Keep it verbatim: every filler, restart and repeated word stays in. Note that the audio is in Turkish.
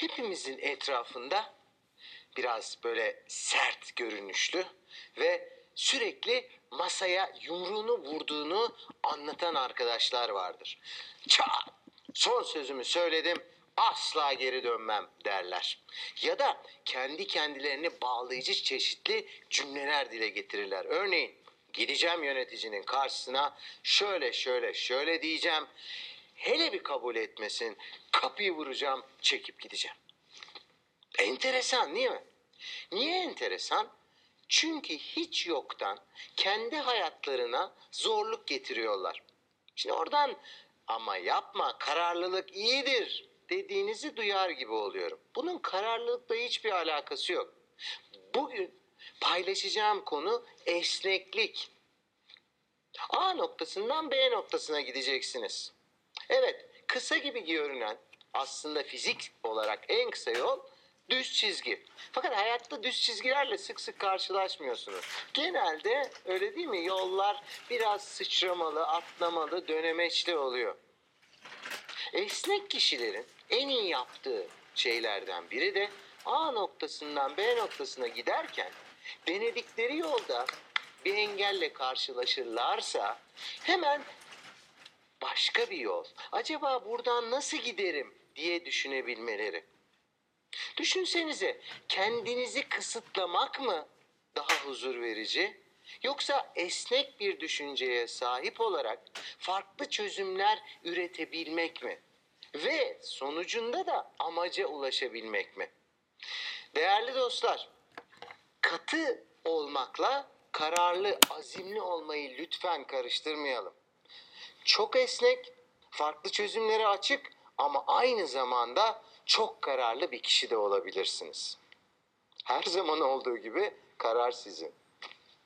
hepimizin etrafında biraz böyle sert görünüşlü ve sürekli masaya yumruğunu vurduğunu anlatan arkadaşlar vardır. Çat! Son sözümü söyledim, asla geri dönmem derler. Ya da kendi kendilerini bağlayıcı çeşitli cümleler dile getirirler. Örneğin gideceğim yöneticinin karşısına, şöyle şöyle şöyle diyeceğim. Hele bir kabul etmesin, kapıyı vuracağım, çekip gideceğim. Enteresan değil mi? Niye enteresan? Çünkü hiç yoktan kendi hayatlarına zorluk getiriyorlar. Şimdi oradan ama yapma, kararlılık iyidir dediğinizi duyar gibi oluyorum. Bunun kararlılıkla hiçbir alakası yok. Bugün paylaşacağım konu esneklik. A noktasından B noktasına gideceksiniz. Evet, kısa gibi görünen, aslında fizik olarak en kısa yol düz çizgi. Fakat hayatta düz çizgilerle sık sık karşılaşmıyorsunuz. Genelde öyle değil mi? Yollar biraz sıçramalı, atlamalı, dönemeçli oluyor. Esnek kişilerin en iyi yaptığı şeylerden biri de A noktasından B noktasına giderken denedikleri yolda bir engelle karşılaşırlarsa hemen başka bir yol, acaba buradan nasıl giderim diye düşünebilmeleri. Düşünsenize, kendinizi kısıtlamak mı daha huzur verici, yoksa esnek bir düşünceye sahip olarak farklı çözümler üretebilmek mi? Ve sonucunda da amaca ulaşabilmek mi? Değerli dostlar, katı olmakla kararlı, azimli olmayı lütfen karıştırmayalım. Çok esnek, farklı çözümlere açık ama aynı zamanda çok kararlı bir kişi de olabilirsiniz. Her zaman olduğu gibi karar sizin.